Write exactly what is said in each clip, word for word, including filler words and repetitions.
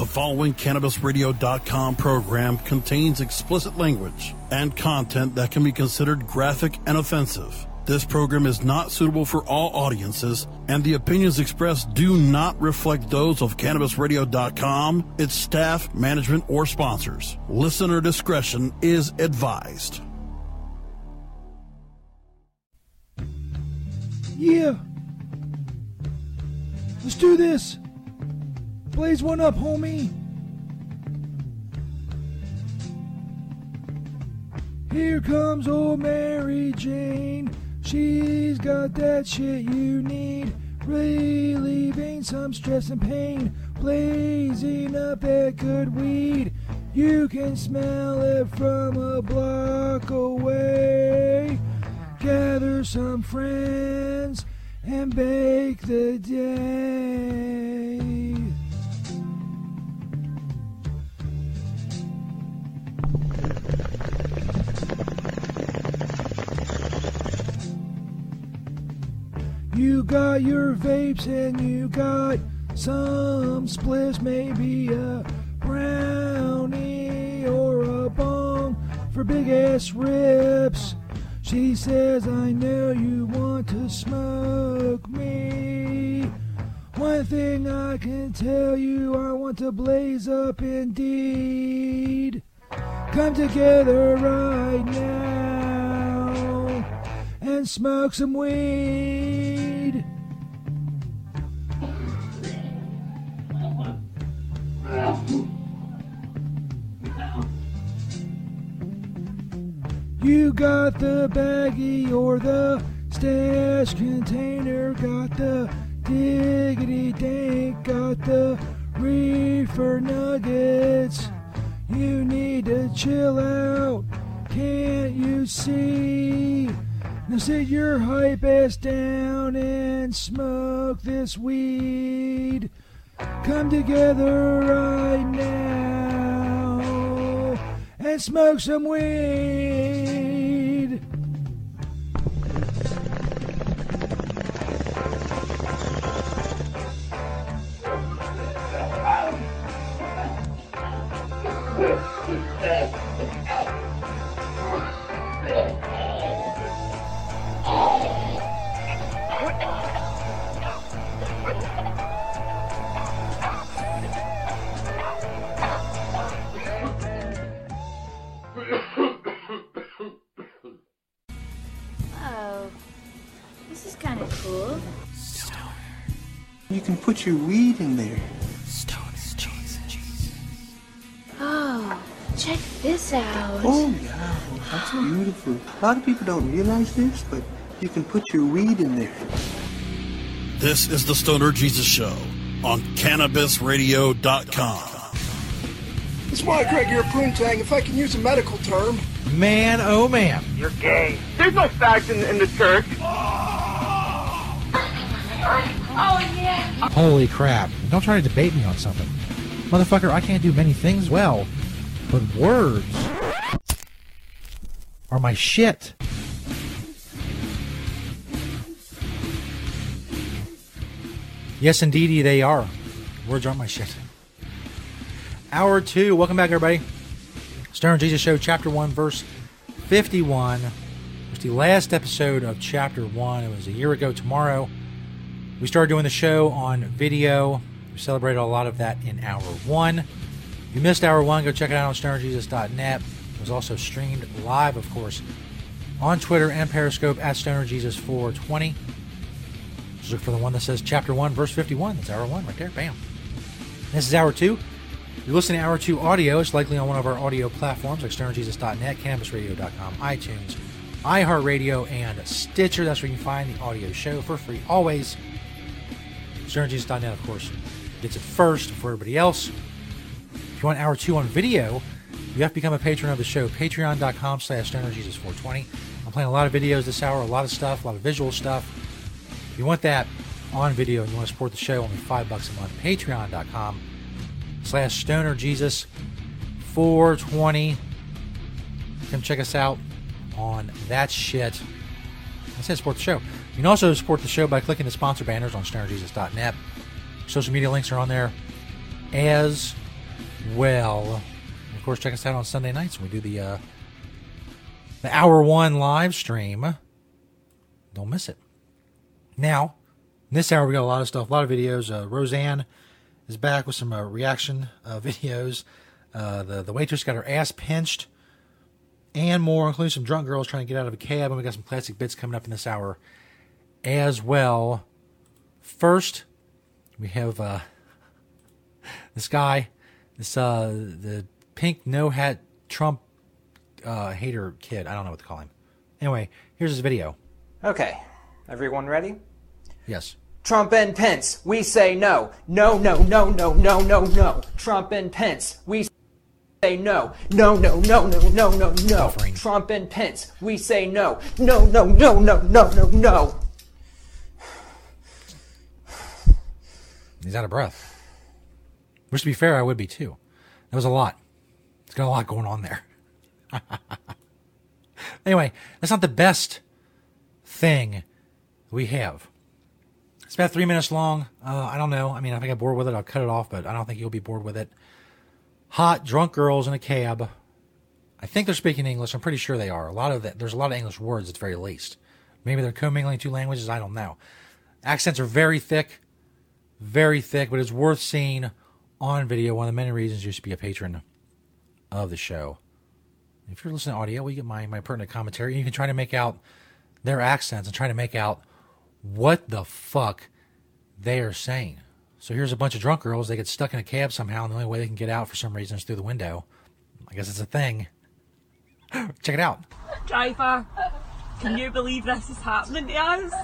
The following Cannabis Radio dot com program contains explicit language and content that can be considered graphic and offensive. This program is not suitable for all audiences, and the opinions expressed do not reflect those of Cannabis Radio dot com, its staff, management, or sponsors. Listener discretion is advised. Yeah. Let's do this. Blaze one up, homie. Here comes old Mary Jane. She's got that shit you need. Relieving some stress and pain. Blazing up that good weed. You can smell it from a block away. Gather some friends and bake the day. You got your vapes and you got some spliffs, maybe a brownie or a bong for big ass rips. She says, I know you want to smoke me. One thing I can tell you, I want to blaze up indeed. Come together right now and smoke some weed. You got the baggie or the stash container, got the diggity dank, got the reefer nuggets. You need to chill out, can't you see? Now sit your hype ass down and smoke this weed. Come together right now and smoke some weed. You can put your weed in there. Stoner Jesus. Oh, check this out. Oh, yeah. That's beautiful. A lot of people don't realize this, but you can put your weed in there. This is the Stoner Jesus Show on Cannabis Radio dot com. It's Mike Craig here, Poontang, if I can use a medical term. Man, oh man. You're gay. There's no fags in, in the church. Oh, yeah. Holy crap. Don't try to debate me on something. Motherfucker, I can't do many things well, but words are my shit. Yes, indeedy, they are. Words aren't my shit. Hour two. Welcome back, everybody. Stoner Jesus Show, Chapter one, Verse fifty-one. It was the last episode of Chapter one. It was a year ago tomorrow. We started doing the show on video. We celebrated a lot of that in Hour one. If you missed Hour one, go check it out on Stoner Jesus dot net. It was also streamed live, of course, on Twitter and Periscope at Stoner Jesus four twenty. Just look for the one that says Chapter one, Verse fifty-one. That's Hour one right there. Bam. This is Hour two. You're listening to Hour two audio. It's likely on one of our audio platforms like Stoner Jesus dot net, Cannabis Radio dot com, iTunes, iHeartRadio, and Stitcher. That's where you can find the audio show for free always. Stoner Jesus dot net, of course, gets it first for everybody else. If you want Hour two on video, you have to become a patron of the show. Patreon dot com slash Stoner Jesus four twenty. I'm playing a lot of videos this hour, a lot of stuff, a lot of visual stuff. If you want that on video and you want to support the show, only five bucks a month. Patreon dot com slash Stoner Jesus four twenty. Come check us out on that shit. I said support the show. You can also support the show by clicking the sponsor banners on Stoner Jesus dot net. Social media links are on there as well. Of course, check us out on Sunday nights when we do the uh, the hour one live stream. Don't miss it. Now, in this hour, we got a lot of stuff, a lot of videos. Uh, Roseanne is back with some uh, reaction uh, videos. Uh, the, the waitress got her ass pinched and more, including some drunk girls trying to get out of a cab. And we got some classic bits coming up in this hour as well. First, we have uh, this guy, this uh, the pink no-hat Trump uh, hater kid. I don't know what to call him. Anyway, here's his video. Okay, everyone ready? Yes. Trump and Pence, we say no. No, no, no, no, no, no, no. Trump and Pence, we say no. No, no, no, no, no, no, no. Buffering. Trump and Pence, we say no. No, no, no, no, no, no, no. He's out of breath. Which, to be fair, I would be too. That was a lot. It's got a lot going on there. Anyway, that's not the best thing we have. It's about three minutes long. Uh, I don't know. I mean, if I get bored with it, I'll cut it off, but I don't think you'll be bored with it. Hot, drunk girls in a cab. I think they're speaking English. I'm pretty sure they are. A lot of that. There's a lot of English words at the very least. Maybe they're commingling two languages. I don't know. Accents are very thick. Very thick, but it's worth seeing on video. One of the many reasons you should be a patron of the show. If you're listening to audio, we get my, my pertinent commentary. You can try to make out their accents and try to make out what the fuck they are saying. So here's a bunch of drunk girls. They get stuck in a cab somehow, and the only way they can get out for some reason is through the window. I guess it's a thing. Check it out. Driver, can you believe this is happening to us?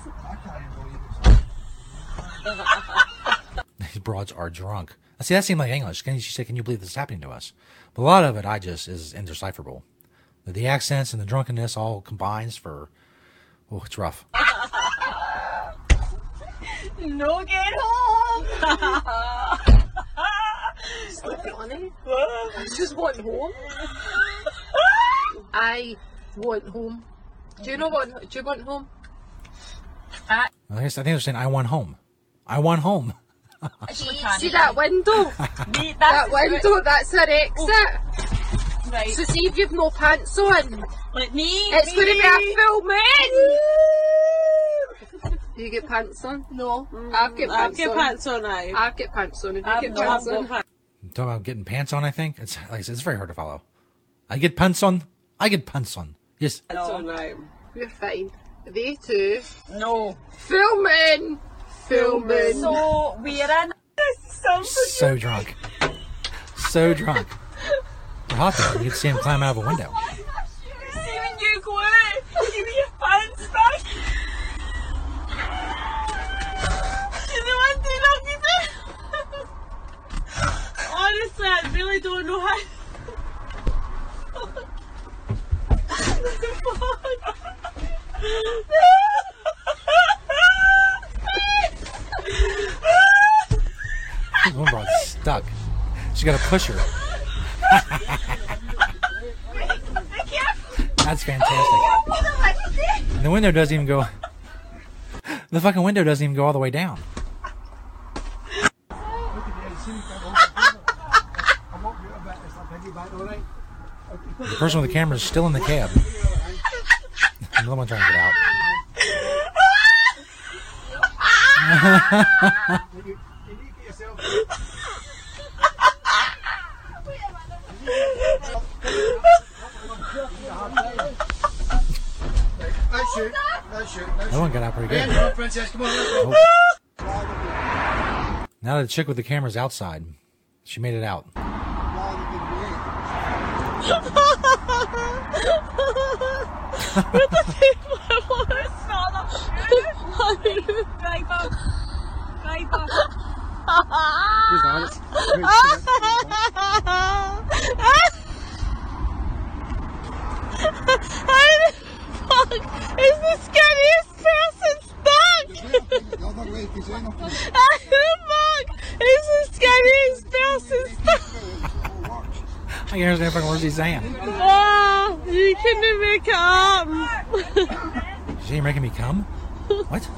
These broads are drunk. See, that seemed like English. Can she say, can you believe this is happening to us? But a lot of it, I just, is indecipherable. The, the accents and the drunkenness all combines for, oh, it's rough. No get home! Look at honey. I just want home. I want home. Do you know what? Do you want home? I, I guess I think they're saying, I want home. I want home. See that window? That window, that's our exit. Right. So see if you've no pants on. Let me. It's going to be a full moon. Do you get pants on? No. I've got I've pants got on. pants on now. I've got pants on. If you I've get not pants got on. pants. Talking about getting pants on, I think. It's like I said, it's very hard to follow. I get pants on. I get pants on. Yes. Pants on now. We're fine. They too. No. Full moon. Full moon. So we're in. So drunk. So drunk. They're hot though. You can see him climb out of a window. See when you go out, give me your pants back. You know what they don't get it? Honestly, I really don't know how. One broad's stuck. She got to push her. That's fantastic. And the window doesn't even go. The fucking window doesn't even go all the way down. The person with the camera is still in the cab. Another one trying to get out. That one got out pretty good. Oh. Now the chick with the camera's outside. She made it out. With the people I want to smell that shit. Driver. Driver. How the fuck is the scariest person stuck? How the fuck is the scariest person stuck? I can't understand fucking words he's saying. Oh, you couldn't make it up. Is she making me come? What?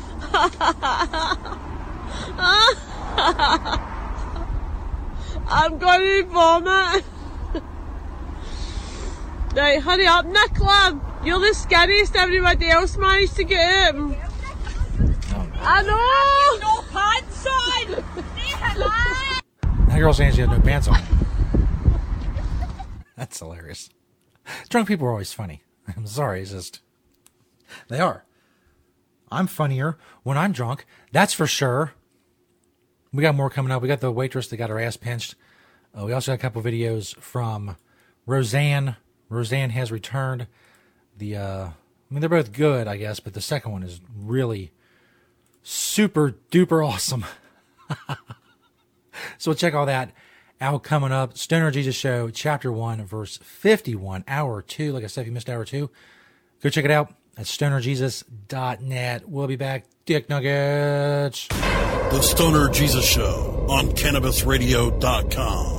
I'm going to vomit. Right, hurry up, Nicola. You're the scariest. Everybody else managed to get out. I know. No pants on. That girl saying she had no pants on. That's hilarious. Drunk people are always funny. I'm sorry, it's just... They are. I'm funnier when I'm drunk. That's for sure. We got more coming up. We got the waitress that got her ass pinched. Uh, we also got a couple videos from Roseanne. Roseanne has returned. The, uh, I mean, they're both good, I guess, but the second one is really super duper awesome. So we'll check all that out coming up. Stoner Jesus Show, Chapter one, Verse fifty-one, Hour two. Like I said, if you missed Hour two, go check it out at stoner jesus dot net. We'll be back. Dick Nuggets. The Stoner Jesus Show on cannabis radio dot com.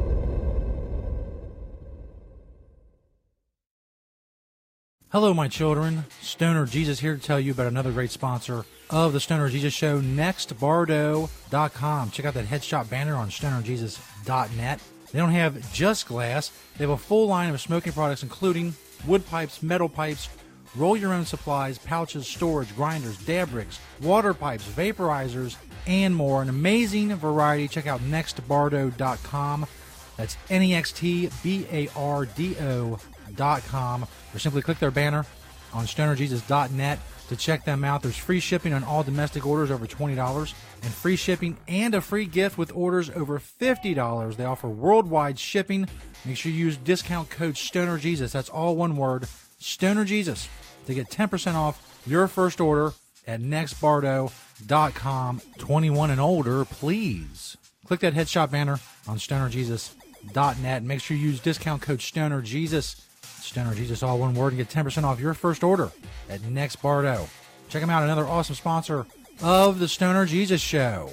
Hello, my children. Stoner Jesus here to tell you about another great sponsor of the Stoner Jesus Show, next bardo dot com. Check out that headshot banner on stoner jesus dot net. They don't have just glass. They have a full line of smoking products, including wood pipes, metal pipes, roll your own supplies, pouches, storage, grinders, dab rigs, water pipes, vaporizers, and more. An amazing variety. Check out next bardo dot com. That's N E X T B A R D O dot com. Or simply click their banner on stoner jesus dot net to check them out. There's free shipping on all domestic orders over twenty dollars and free shipping and a free gift with orders over fifty dollars. They offer worldwide shipping. Make sure you use discount code STONERJesus. That's all one word, STONERJesus, to get ten percent off your first order at next bardo dot com. twenty-one and older, please. Click that headshot banner on stoner jesus dot net. Make sure you use discount code STONERJesus. Stoner Jesus, all one word, and get ten percent off your first order at Next Bardo. Check them out, another awesome sponsor of the Stoner Jesus Show.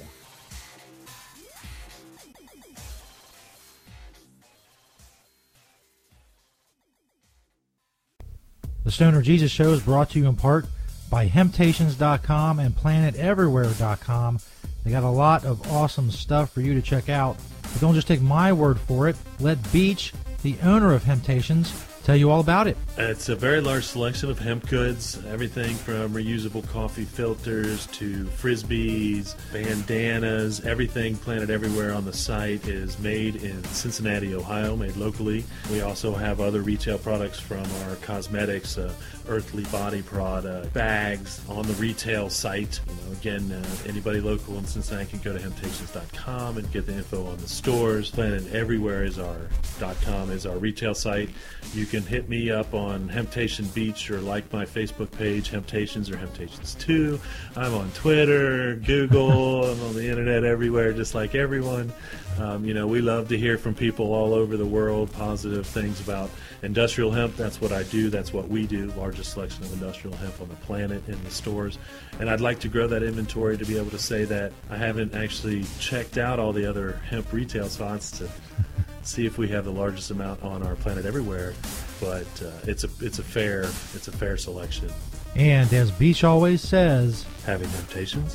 The Stoner Jesus Show is brought to you in part by Hemptations dot com and Planet Everywhere dot com. They got a lot of awesome stuff for you to check out. But don't just take my word for it. Let Beach, the owner of Hemptations, tell you all about it. It's a very large selection of hemp goods, everything from reusable coffee filters to frisbees, bandanas, everything Planet Everywhere on the site is made in Cincinnati, Ohio, made locally. We also have other retail products from our cosmetics, uh, Earthly Body product, bags on the retail site. You know, again, uh, anybody local in Cincinnati can go to hemptations dot com and get the info on the stores. Planet Everywhere is our .com is our retail site. You can hit me up on Hemptation Beach or like my Facebook page, Hemptations or Hemptations two. I'm on Twitter, Google, I'm on the internet everywhere, just like everyone. Um, you know, we love to hear from people all over the world, positive things about industrial hemp. That's what I do. That's what we do. Largest selection of industrial hemp on the planet in the stores. And I'd like to grow that inventory to be able to say that I haven't actually checked out all the other hemp retail spots to see if we have the largest amount on our Planet Everywhere. But uh, it's a it's a fair it's a fair selection. And as Beach always says, having temptations.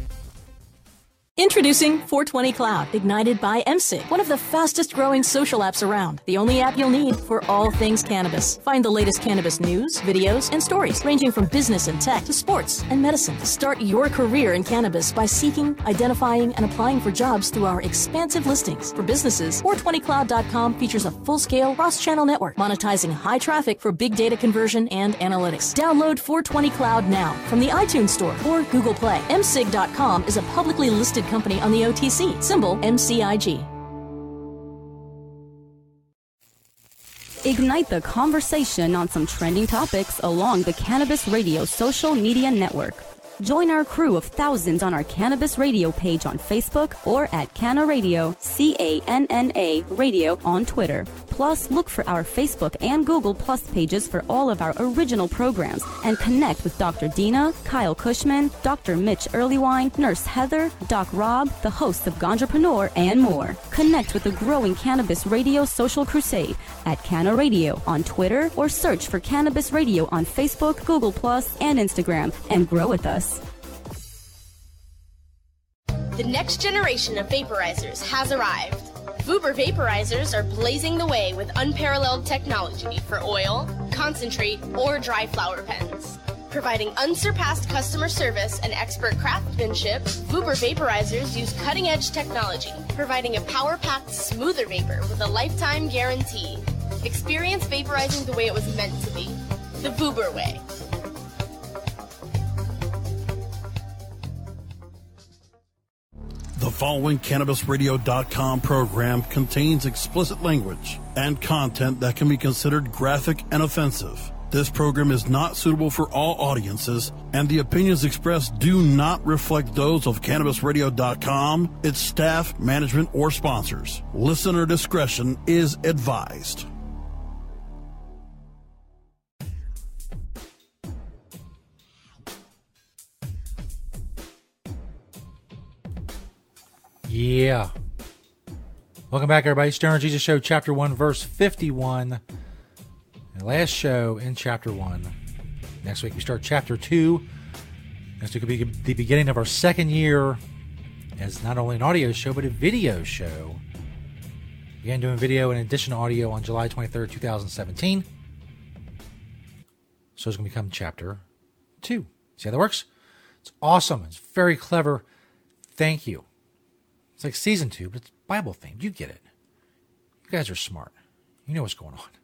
Introducing four twenty Cloud, ignited by M S I G, one of the fastest growing social apps around. The only app you'll need for all things cannabis. Find the latest cannabis news, videos, and stories, ranging from business and tech to sports and medicine. Start your career in cannabis by seeking, identifying, and applying for jobs through our expansive listings. For businesses, four twenty cloud dot com features a full-scale cross-channel network, monetizing high traffic for big data conversion and analytics. Download four twenty Cloud now from the iTunes Store or Google Play. M S I G dot com is a publicly listed company on the O T C, symbol M C I G. Ignite the conversation on some trending topics along the Cannabis Radio social media network. Join our crew of thousands on our Cannabis Radio page on Facebook or at Canna Radio, C A N N A Radio on Twitter. Plus, look for our Facebook and Google Plus pages for all of our original programs and connect with Doctor Dina, Kyle Cushman, Doctor Mitch Earlywine, Nurse Heather, Doc Rob, the hosts of Ganjapreneur, and more. Connect with the growing Cannabis Radio social crusade at Canna Radio on Twitter or search for Cannabis Radio on Facebook, Google Plus, and Instagram and grow with us. The next generation of vaporizers has arrived. Vuber vaporizers are blazing the way with unparalleled technology for oil, concentrate, or dry flower pens. Providing unsurpassed customer service and expert craftsmanship, Vuber vaporizers use cutting-edge technology, providing a power-packed, smoother vapor with a lifetime guarantee. Experience vaporizing the way it was meant to be. The Vuber way. The following Cannabis Radio dot com program contains explicit language and content that can be considered graphic and offensive. This program is not suitable for all audiences, and the opinions expressed do not reflect those of Cannabis Radio dot com, its staff, management, or sponsors. Listener discretion is advised. Yeah. Welcome back, everybody. Stoner Jesus Show, Chapter one, Verse fifty-one. The last show in Chapter one. Next week we start Chapter two. Next week will be the beginning of our second year as not only an audio show, but a video show. Began doing video in addition to audio on July twenty-third, twenty seventeen. So it's going to become Chapter two. See how that works? It's awesome. It's very clever. Thank you. It's like Season two, but it's Bible themed. You get it. You guys are smart. You know what's going on.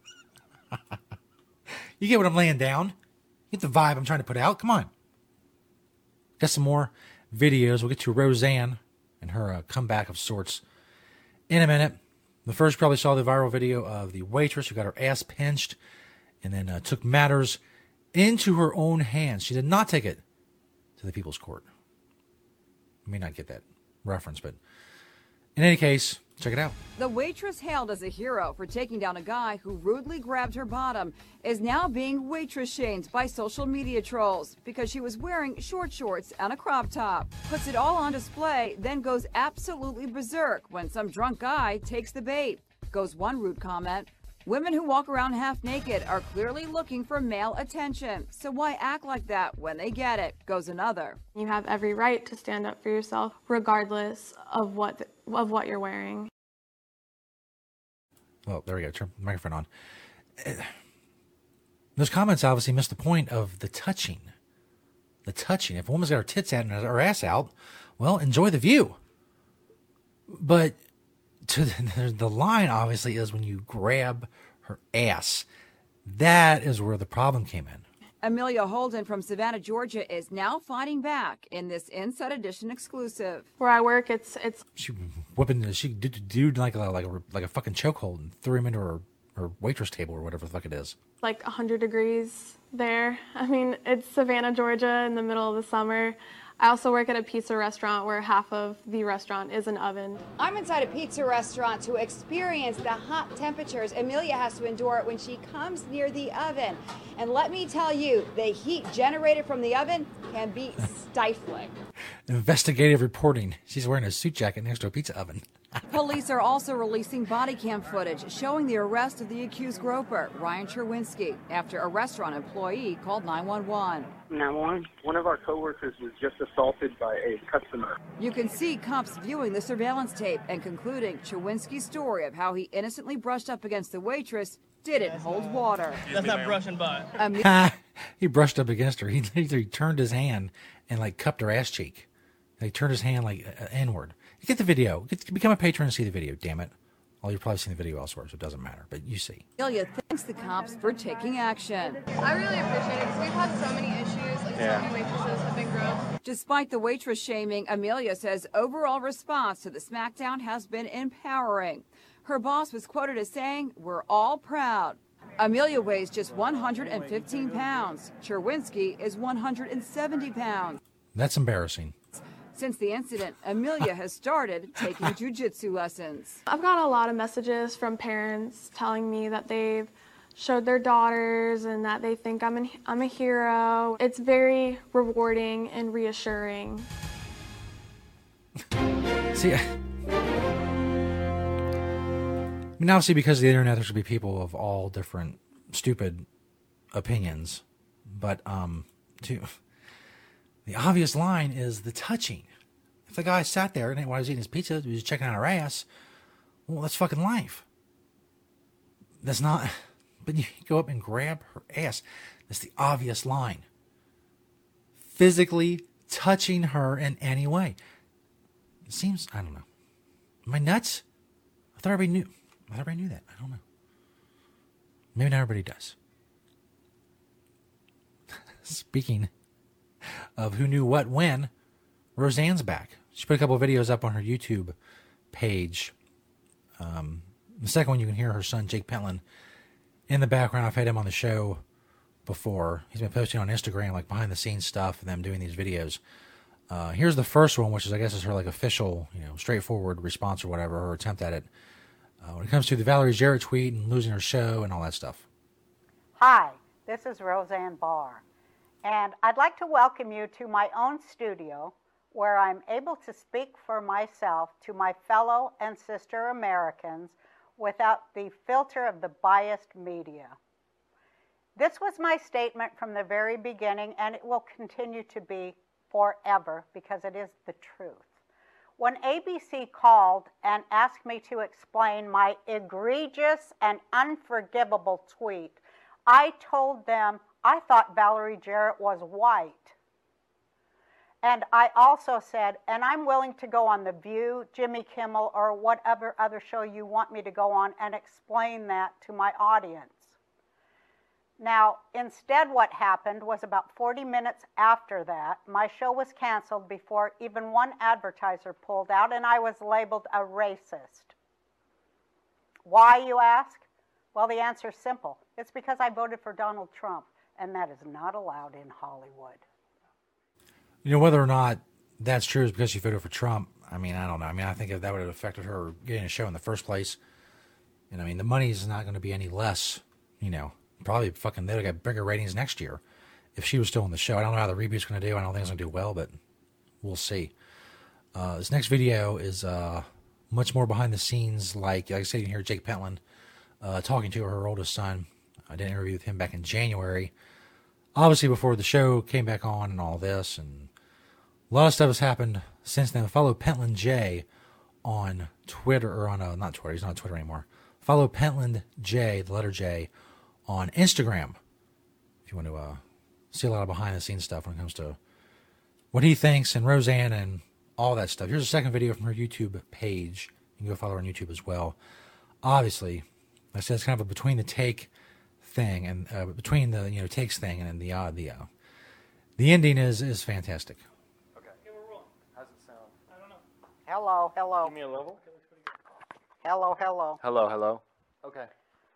You get what I'm laying down. You get the vibe I'm trying to put out. Come on. Got some more videos. We'll get to Roseanne and her uh, comeback of sorts in a minute. The first, probably saw the viral video of the waitress who got her ass pinched and then uh, took matters into her own hands. She did not take it to the People's Court. You may not get that reference, but in any case, check it out. The waitress hailed as a hero for taking down a guy who rudely grabbed her bottom is now being waitress shamed by social media trolls because she was wearing short shorts and a crop top. Puts it all on display, then goes absolutely berserk when some drunk guy takes the bait. Goes one rude comment. Women who walk around half naked are clearly looking for male attention. So why act like that when they get it? Goes another. You have every right to stand up for yourself regardless of what the, of what you're wearing. Well, there we go. Turn the microphone on. Those comments obviously missed the point of the touching. The touching. If a woman's got her tits out and her ass out, well, enjoy the view. But to the, the line obviously is when you grab her ass. That is where the problem came in. Amelia Holden from Savannah, Georgia is now fighting back in this Inside Edition exclusive. Where I work, it's it's. She whipping. She did dude like a like a like a fucking chokehold and threw him into her her waitress table or whatever the fuck it is. Like one hundred degrees there. I mean, it's Savannah, Georgia, in the middle of the summer. I also work at a pizza restaurant where half of the restaurant is an oven. I'm inside a pizza restaurant to experience the hot temperatures Amelia has to endure when she comes near the oven. And let me tell you, the heat generated from the oven can be stifling. Investigative reporting. She's wearing a suit jacket next to a pizza oven. Police are also releasing body cam footage showing the arrest of the accused groper, Ryan Cherwinski, after a restaurant employee called nine one one. nine one one. One of our coworkers was just assaulted by a customer. You can see cops viewing the surveillance tape and concluding Cherwinski's story of how he innocently brushed up against the waitress didn't hold water. That's not brushing by. Um, He brushed up against her. He, he turned his hand and like cupped her ass cheek. He turned his hand like uh, inward. Get the video. Get, become a patron and see the video, damn it. Well, you've probably seen the video elsewhere, so it doesn't matter, but you see. Amelia thanks the cops for taking action. I really appreciate it because we've had so many issues, like Yeah. so many waitresses have been groomed. Despite the waitress shaming, Amelia says overall response to the smackdown has been empowering. Her boss was quoted as saying, "We're all proud." Amelia weighs just one hundred fifteen pounds. Cherwinski is one hundred seventy pounds. That's embarrassing. Since the incident, Amelia has started taking jiu-jitsu lessons. I've got a lot of messages from parents telling me that they've showed their daughters and that they think I'm, an, I'm a hero. It's very rewarding and reassuring. See, I mean, obviously because of the internet, there's going to be people of all different stupid opinions. But um, to, the obvious line is the touching. If the guy sat there and while he was eating his pizza, he was checking out her ass, Well, that's fucking life. That's not... But you go up and grab her ass. That's the obvious line. Physically touching her in any way. It seems... I don't know. Am I nuts? I thought everybody knew. I thought everybody knew that. I don't know. Maybe not everybody does. Speaking of who knew what when, Roseanne's back. She put a couple of videos up on her YouTube page. Um, the second one, you can hear her son, Jake Pentland, in the background. I've had him on the show before. He's been posting on Instagram, like behind-the-scenes stuff, and them doing these videos. Uh, here's the first one, which is, I guess, is her like official, you know, straightforward response or whatever, her attempt at it. Uh, when it comes to the Valerie Jarrett tweet and losing her show and all that stuff. Hi, this is Roseanne Barr, and I'd like to welcome you to my own studio where I'm able to speak for myself to my fellow and sister Americans without the filter of the biased media. This was my statement from the very beginning, and it will continue to be forever because it is the truth. When A B C called and asked me to explain my egregious and unforgivable tweet, I told them I thought Valerie Jarrett was white. And I also said, and I'm willing to go on The View, Jimmy Kimmel, or whatever other show you want me to go on and explain that to my audience. Now, instead what happened was about forty minutes after that, my show was canceled before even one advertiser pulled out, and I was labeled a racist. Why, you ask? Well, the answer is simple. It's because I voted for Donald Trump, and that is not allowed in Hollywood. You know, whether or not that's true is because she voted for Trump, I mean, I don't know. I mean, I think if that would have affected her getting a show in the first place. And I mean, the money's not going to be any less, you know. Probably fucking, they'd have got bigger ratings next year if she was still on the show. I don't know how the reboot's going to do. I don't think it's going to do well, but we'll see. Uh, this next video is uh, much more behind the scenes. Like, like I said, you can hear Jake Pentland uh, talking to her oldest son. I did an interview with him back in January. Obviously, before the show came back on and all this. And a lot of stuff has happened since then. Follow Pentland J on Twitter, or on, uh, not Twitter, he's not on Twitter anymore. Follow Pentland J, the letter J, on Instagram, if you want to uh, see a lot of behind-the-scenes stuff when it comes to what he thinks and Roseanne and all that stuff. Here's a second video from her YouTube page. You can go follow her on YouTube as well. Obviously, like I said, it's kind of a between-the-take thing, and uh, between the you know takes thing, and then the uh, the uh, the ending is is fantastic. Okay. Yeah, we're rolling. How's it sound? I don't know. Hello, hello. Give me a level. Hello, hello. Hello, hello. Okay.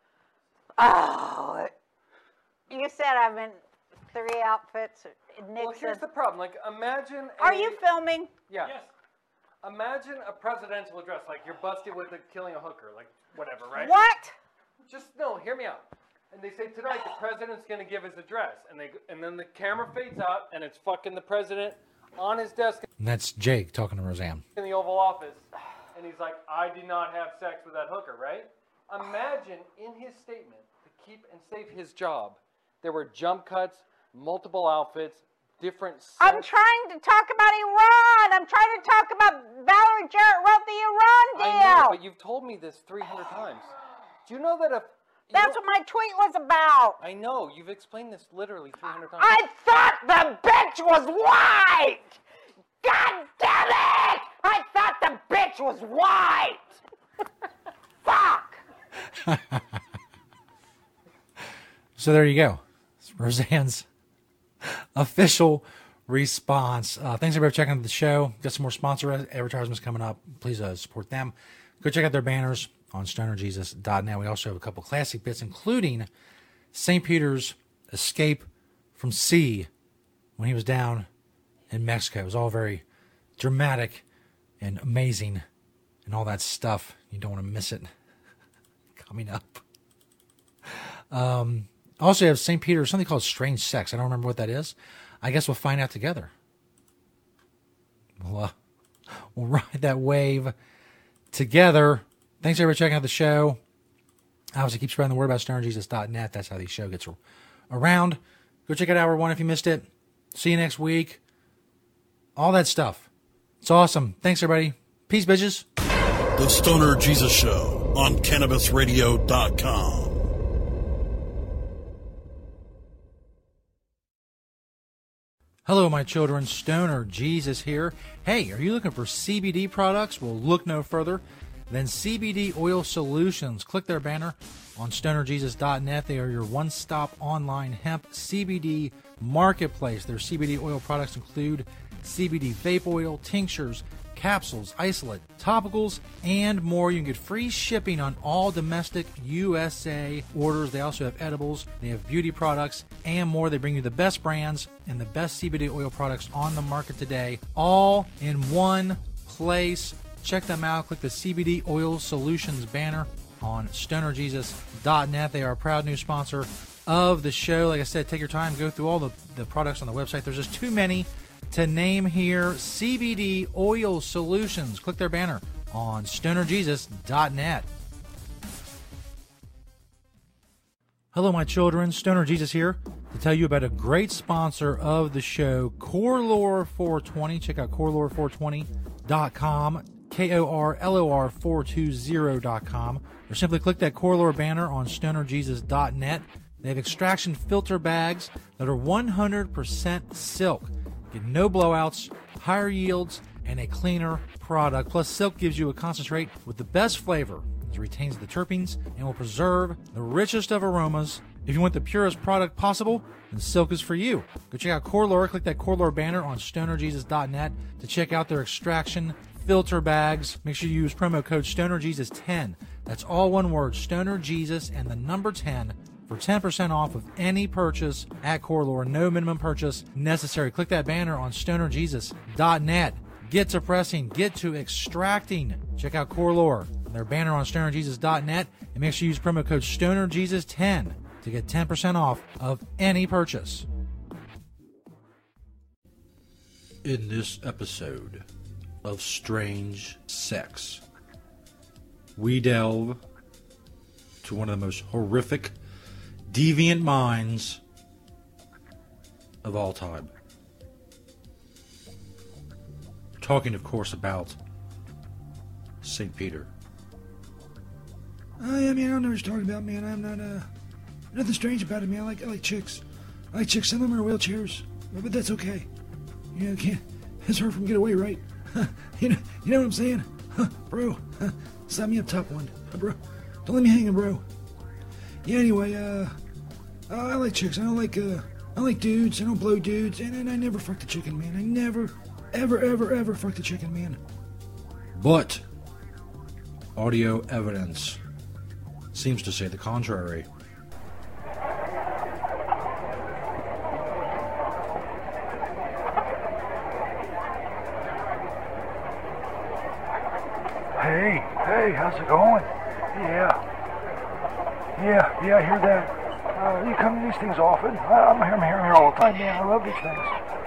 Oh, you said I'm in three outfits. Nixon. Well, here's the problem. Like, imagine. A, Are you filming? Yeah. Yes. Imagine a presidential address, like you're busted with a, killing a hooker, like whatever, right? What? Just no. Hear me out. And they say tonight the president's going to give his address, and they and then the camera fades out, and it's fucking the president on his desk. And that's Jake talking to Roseanne In the Oval Office, and he's like, "I did not have sex with that hooker," right? Imagine in his statement, to keep and save his job, there were jump cuts, multiple outfits, different sets. I'm trying to talk about Iran. I'm trying to talk about Valerie Jarrett wrote the Iran deal. I know, but you've told me this three hundred times. Do you know that if... That's what my tweet was about. I know. You've explained this literally three hundred times. I thought the bitch was white. God damn it! I thought the bitch was white. Fuck. So there you go. It's Roseanne's official response. Uh, thanks everybody for checking out the show. Got some more sponsor advertisements coming up. Please uh, support them. Go check out their banners on stoner jesus dot net. We also have a couple classic bits, including Saint Peter's escape from sea when he was down in Mexico. It was all very dramatic and amazing and all that stuff. You don't want to miss it. Coming up. Um, also, you have Saint Peter, something called Strange Sex. I don't remember what that is. I guess we'll find out together. We'll, uh, we'll ride that wave together. Thanks, everybody, for checking out the show. Obviously, keep spreading the word about stoner jesus dot net. That's how the show gets around. Go check out hour one if you missed it. See you next week. All that stuff. It's awesome. Thanks, everybody. Peace, bitches. The Stoner Jesus Show on Cannabis Radio dot com. Hello, my children. Stoner Jesus here. Hey, are you looking for C B D products? Well, look no further than C B D Oil Solutions. Click their banner on Stoner Jesus dot net. They are your one-stop online hemp C B D marketplace. Their C B D oil products include C B D vape oil, tinctures, capsules, isolate, topicals, and more. You can get free shipping on all domestic U S A orders. They also have edibles, they have beauty products, and more. They bring you the best brands and the best C B D oil products on the market today, all in one place. Check them out. Click the C B D Oil Solutions banner on Stoner Jesus dot net. They are a proud new sponsor of the show. Like I said, take your time, go through all the, the products on the website. There's just too many to name here. C B D Oil Solutions. Click their banner on Stoner Jesus dot net. Hello, my children. Stoner Jesus here to tell you about a great sponsor of the show, Core Lore four twenty. Check out Core Lore four twenty dot com, K O R L O R four twenty dot com, or simply click that Core Lore banner on Stoner Jesus dot net. They have extraction filter bags that are one hundred percent silk. Get no blowouts, higher yields, and a cleaner product. Plus, silk gives you a concentrate with the best flavor. It retains the terpenes and will preserve the richest of aromas. If you want the purest product possible, then silk is for you. Go check out Core Lore. Click that Core Lore banner on Stoner Jesus dot net to check out their extraction filter bags. Make sure you use promo code Stoner Jesus ten. That's all one word, Stoner Jesus and the number ten. For ten percent off of any purchase at Core Lore. No minimum purchase necessary. Click that banner on Stoner Jesus dot net. Get to pressing. Get to extracting. Check out Core Lore, their banner on Stoner Jesus dot net, and make sure you use promo code Stoner Jesus ten to get ten percent off of any purchase. In this episode of Strange Sex, we delve to one of the most horrific, deviant minds of all time. We're talking, of course, about Saint Peter. Oh, yeah, man, I don't know what you're talking about, man. I'm not, uh, nothing strange about it, man. I like, I like chicks. I like chicks. Some of them are wheelchairs, but that's okay. You know, can't, it's hard for them to get away, right? you know, you know what I'm saying? Huh, bro, huh, slap me up top one. Huh, bro, don't let me hang, bro. Yeah, anyway, uh, I like chicks. I don't like, uh, I like dudes. I don't blow dudes. And, and I never fucked a chicken, man. I never, ever, ever, ever fucked a chicken, man. But audio evidence seems to say the contrary. Hey, hey, how's it going? Yeah. Yeah, yeah, I hear that. Uh, you come to these things often? I, I'm, I'm hearing here all the time, man. I love these things.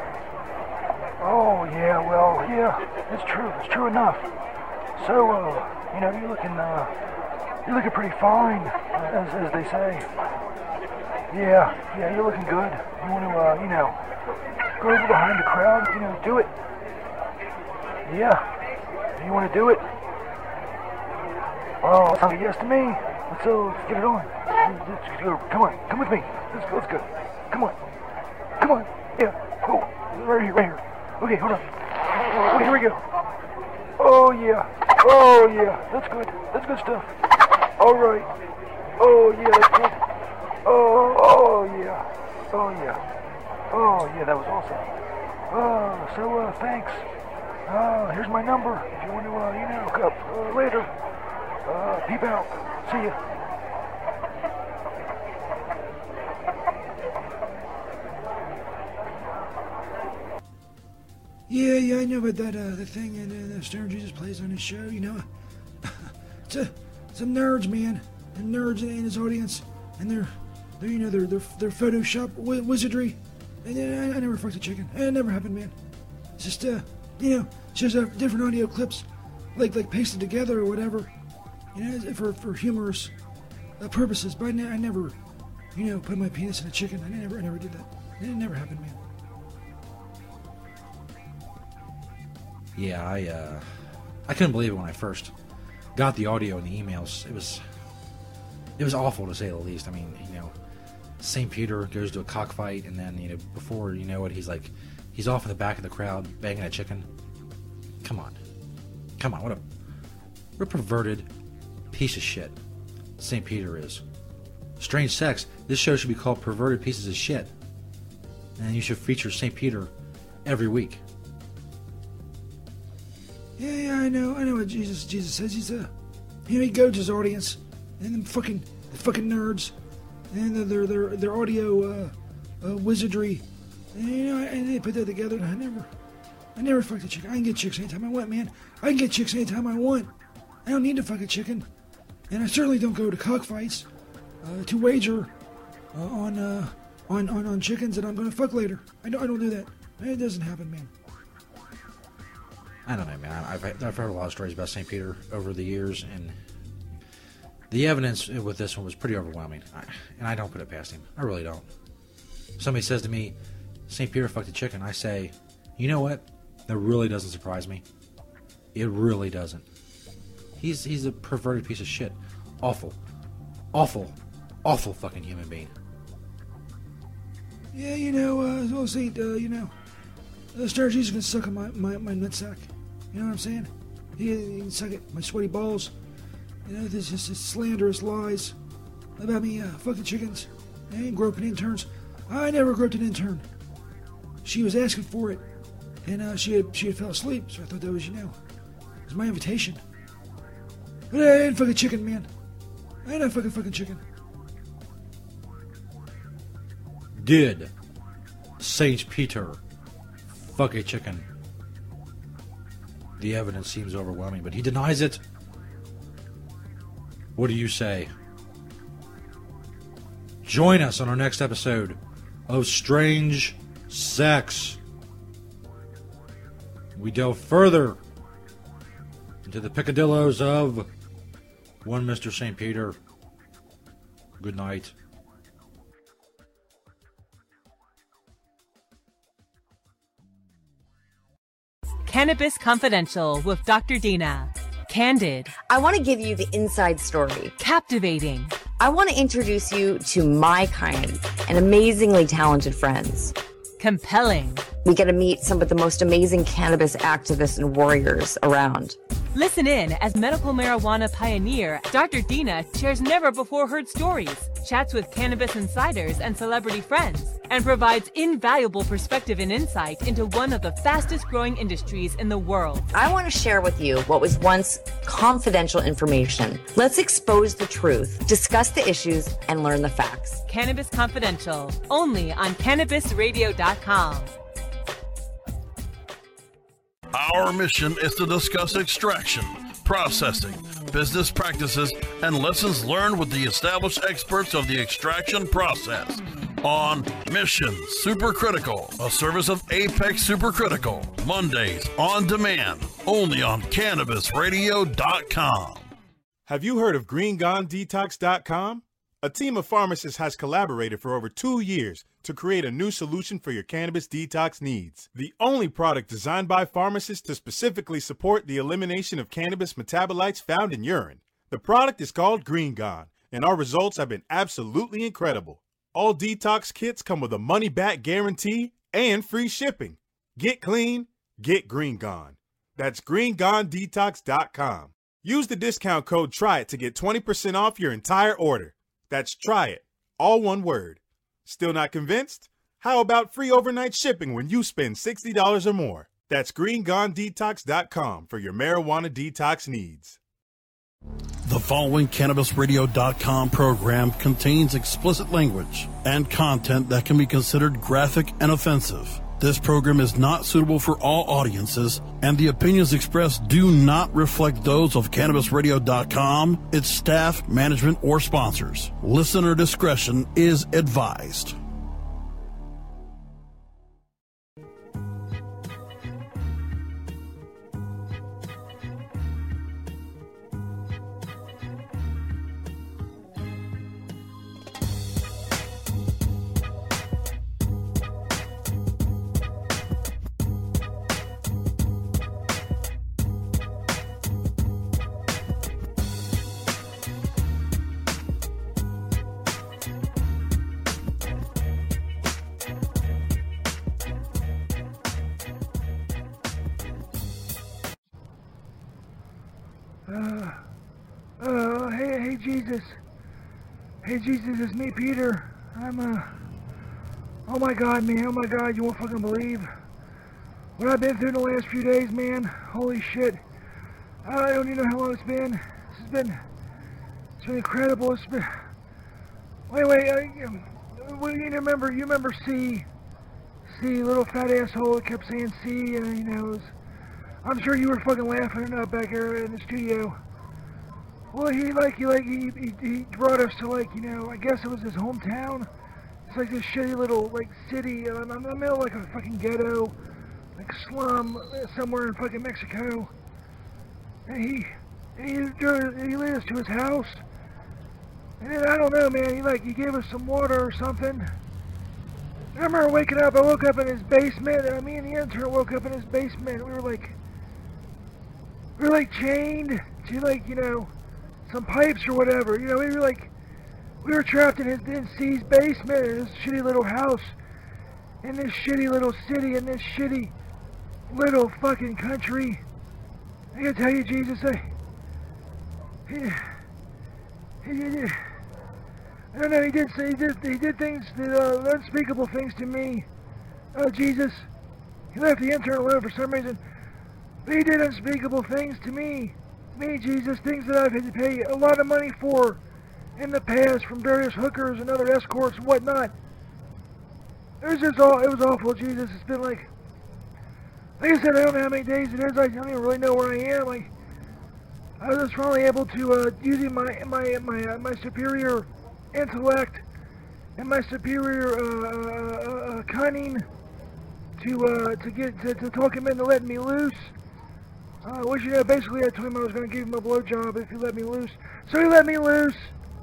Oh, yeah, well, yeah, it's true. It's true enough. So, uh, you know, you're looking, uh, you're looking pretty fine, as, as they say. Yeah, yeah, you're looking good. You want to, uh, you know, go over behind the crowd, you know, do it. Yeah. You want to do it? Oh, sounds like a yes to me. Let's, uh, let's get it on. Let's go. Come on, come with me. Let's go, let's go. Come on. Come on. Yeah. Oh, right here, right here. Okay, hold on. Oh, here we go. Oh, yeah. Oh, yeah. That's good. That's good stuff. All right. Oh, yeah, that's good. Oh, oh, yeah. Oh, yeah. Oh, yeah, that was awesome. Oh, so, uh, thanks. Uh, here's my number. If you want to, uh, you know, hook up uh, later. Uh, peep out. See ya. Yeah, yeah, I know about that, uh, the thing that uh, Stoner Jesus plays on his show, you know. it's a, some nerds, man. And nerds in his audience. And they're, they're you know, they're, they're, they're Photoshop wi- wizardry. And uh, I, I never fucked a chicken. It never happened, man. It's just, uh, you know, it's just uh, different audio clips, like, like pasted together or whatever. You know, for, for humorous uh, purposes. But I, ne- I never, you know, put my penis in a chicken. I never, I never did that. It never happened, man. Yeah, I uh, I couldn't believe it when I first got the audio and the emails, it was it was awful to say the least. I mean, you know, Saint Peter goes to a cockfight, and then, you know, before you know it, he's like, he's off in the back of the crowd banging a chicken. Come on. Come on, what a, what a perverted piece of shit Saint Peter is. Strange Sex, this show should be called Perverted Pieces of Shit. And you should feature Saint Peter every week. Yeah, yeah, I know, I know what Jesus Jesus says. He's a, you know, he goads his audience, and them fucking, the fucking nerds, and their their their audio uh, uh, wizardry, and, you know, and they put that together. And I never, I never fucked a chicken. I can get chicks anytime I want, man. I can get chicks anytime I want. I don't need to fuck a chicken, and I certainly don't go to cockfights uh, to wager uh, on, uh, on on on chickens that I'm going to fuck later. I don't I don't do that. It doesn't happen, man. I don't know, man. I've, I've heard a lot of stories about Saint Peter over the years, and the evidence with this one was pretty overwhelming. I, and I don't put it past him. I really don't. Somebody says to me, Saint Peter fucked a chicken. I say, you know what? That really doesn't surprise me. It really doesn't. He's he's a perverted piece of shit. Awful. Awful. Awful fucking human being. Yeah, you know, uh, well, see, uh, you know, uh, Star Jesus can suck on my, my, my nutsack. You know what I'm saying? He, he can suck it, my sweaty balls. You know, this is just slanderous lies about me uh, fucking chickens and groping interns. I never groped an intern. She was asking for it, and uh, she had she had fell asleep, so I thought that was, you know, it was my invitation. But I ain't fucking chicken, man. I ain't a fucking fucking chicken. Did Saint Peter fuck a chicken? The evidence seems overwhelming, but he denies it. What do you say? Join us on our next episode of Strange Sex. We delve further into the picadillos of one Mister Saint Peter. Good night. Cannabis Confidential with Doctor Dina. Candid. I want to give you the inside story. Captivating. I want to introduce you to my kind and amazingly talented friends. Compelling. We get to meet some of the most amazing cannabis activists and warriors around. Listen in as medical marijuana pioneer Doctor Dina shares never-before-heard stories, chats with cannabis insiders and celebrity friends, and provides invaluable perspective and insight into one of the fastest-growing industries in the world. I want to share with you what was once confidential information. Let's expose the truth, discuss the issues, and learn the facts. Cannabis Confidential, only on cannabis radio dot com. Our mission is to discuss extraction, processing, business practices, and lessons learned with the established experts of the extraction process. On Mission Supercritical, a service of Apex Supercritical. Mondays on demand, only on cannabis radio dot com. Have you heard of green gone detox dot com? A team of pharmacists has collaborated for over two years to create a new solution for your cannabis detox needs. The only product designed by pharmacists to specifically support the elimination of cannabis metabolites found in urine. The product is called Green Gone, and our results have been absolutely incredible. All detox kits come with a money-back guarantee and free shipping. Get clean, get Green Gone. That's green gone detox dot com. Use the discount code TRYIT to get twenty percent off your entire order. That's try it, all one word. Still not convinced? How about free overnight shipping when you spend sixty dollars or more? That's green gone detox dot com for your marijuana detox needs. The following cannabis radio dot com program contains explicit language and content that can be considered graphic and offensive. This program is not suitable for all audiences, and the opinions expressed do not reflect those of cannabis radio dot com, its staff, management, or sponsors. Listener discretion is advised. hey, Jesus. Hey, Jesus, it's me, Peter. I'm, uh... Oh, my God, man. Oh, my God, you won't fucking believe what I've been through in the last few days, man. Holy shit. I don't even know how long it's been. This has been... It's been incredible. It's been... Wait, wait, uh, well, you remember, you remember C... C, little fat asshole that kept saying C, and, you know, it was... I'm sure you were fucking laughing up back there in the studio. Well, he, like, he, like, he, he, he brought us to, like, you know, I guess it was his hometown. It's like this shitty little, like, city, and I'm in the middle of, like, a fucking ghetto, like, slum, somewhere in fucking Mexico. And he, and he, he led us to his house. And then, I don't know, man, he, like, he gave us some water or something. I remember waking up, I woke up in his basement, and me and the intern woke up in his basement. We were, like, we were, like, chained to, like, you know, some pipes or whatever, you know, we were like, we were trapped in his, in C's basement, in this shitty little house, in this shitty little city, in this shitty little fucking country. I gotta tell you, Jesus, I, he, he, he, I don't know, he did say, he did, he did things, that, uh, unspeakable things to me. Oh, Jesus, he left the intern alone for some reason, but he did unspeakable things to me. Me, Jesus, things that I've had to pay a lot of money for in the past from various hookers and other escorts and whatnot. It was just all, it was awful, Jesus. It's been like, like I said, I don't know how many days it is. I don't even really know where I am. Like, I was just finally able to, uh, using my, my, my, uh, my superior intellect and my superior, uh, uh, uh cunning to, uh, to get, to, to talk him into letting me loose. Uh, which, you know, basically I told him I was going to give him a blowjob if he let me loose. So he let me loose.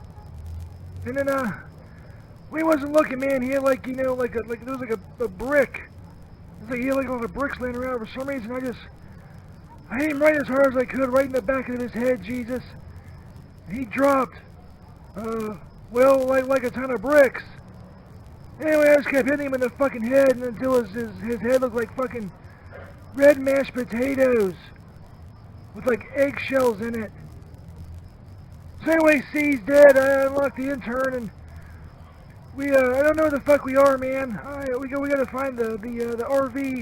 And then, uh, when he wasn't looking, man, he had like, you know, like a, like, there was like a, a brick. It was like he had like all the bricks laying around. For some reason, I just, I hit him right as hard as I could, right in the back of his head, Jesus. And he dropped, uh, well, like, like a ton of bricks. Anyway, I just kept hitting him in the fucking head and until his, his, his head looked like fucking red mashed potatoes with like eggshells in it. So anyway, C's dead. I unlocked the intern, and we, uh, I don't know where the fuck we are, man. I, we go, we gotta find the, the, uh, the R V.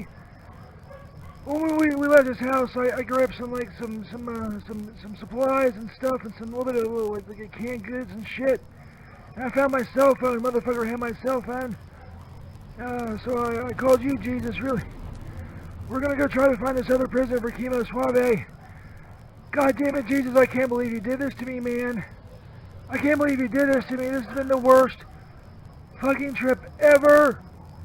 When we, we left his house, I, I grabbed some, like, some, some, uh, some, some supplies and stuff, and some little bit of, little, like, like, canned goods and shit. And I found my cell phone. Motherfucker had my cell phone. Uh, so I, I called you, Jesus, really. We're gonna go try to find this other prisoner for Chemo Suave. God damn it, Jesus, I can't believe you did this to me, man. I can't believe you did this to me. This has been the worst fucking trip ever.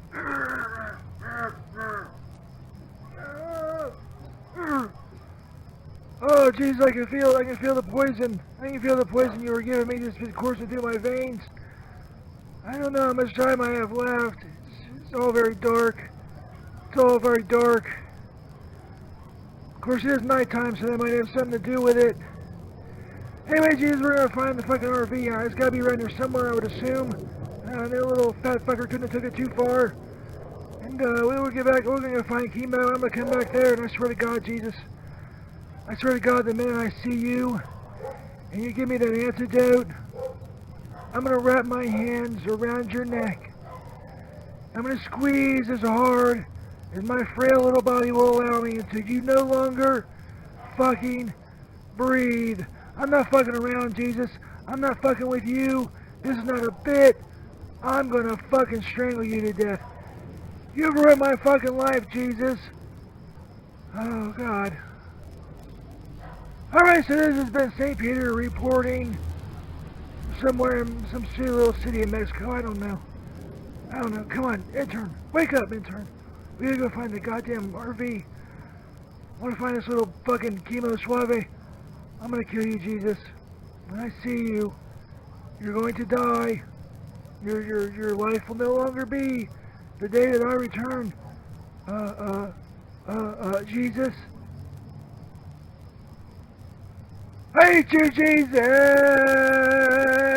Oh, Jesus, I can feel, I can feel the poison. I can feel the poison you were giving me just coursing through my veins. I don't know how much time I have left. It's, it's all very dark. It's all very dark. Of course, it is nighttime, so that might have something to do with it. Anyway, Jesus, we're gonna find the fucking R V. Uh, it's gotta be around here somewhere, I would assume. Uh, that little fat fucker couldn't have took it too far. And uh, we will get back. We're gonna find Chemo. I'm gonna come back there, and I swear to God, Jesus, I swear to God, the minute I see you, and you give me that antidote, I'm gonna wrap my hands around your neck. I'm gonna squeeze as hard as my frail little body will allow me until you no longer fucking breathe. I'm not fucking around, Jesus. I'm not fucking with you. This is not a bit. I'm gonna fucking strangle you to death. You've ruined my fucking life, Jesus. Oh, God. Alright, so this has been Saint Peter reporting somewhere in some silly little city in Mexico. I don't know. I don't know. Come on, intern. Wake up, intern. We gotta go find the goddamn R V. I wanna find this little fucking Chemo Suave. I'm gonna kill you, Jesus. When I see you, you're going to die. Your your your life will no longer be the day that I return. Uh uh uh uh Jesus. I hate you, Jesus.